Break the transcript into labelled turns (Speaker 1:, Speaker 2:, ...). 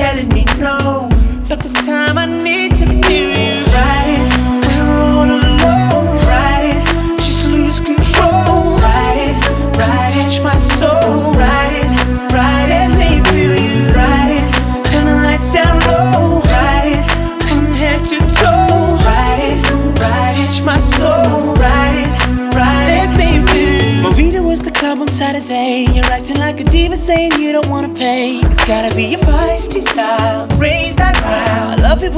Speaker 1: telling me no, but this time I need to feel you. Ride it, I don't wanna alone. Ride it, just lose control. Ride it, touch my soul. Ride it, let me feel you. Ride it, turn the lights down low. Ride it, from head to toe. Ride it, touch my soul. Ride it, let me feel you. Movida was the club on Saturday. You're acting like a diva, saying you don't wanna pay. It's gotta be your feisty style, raise that crowd. I love it when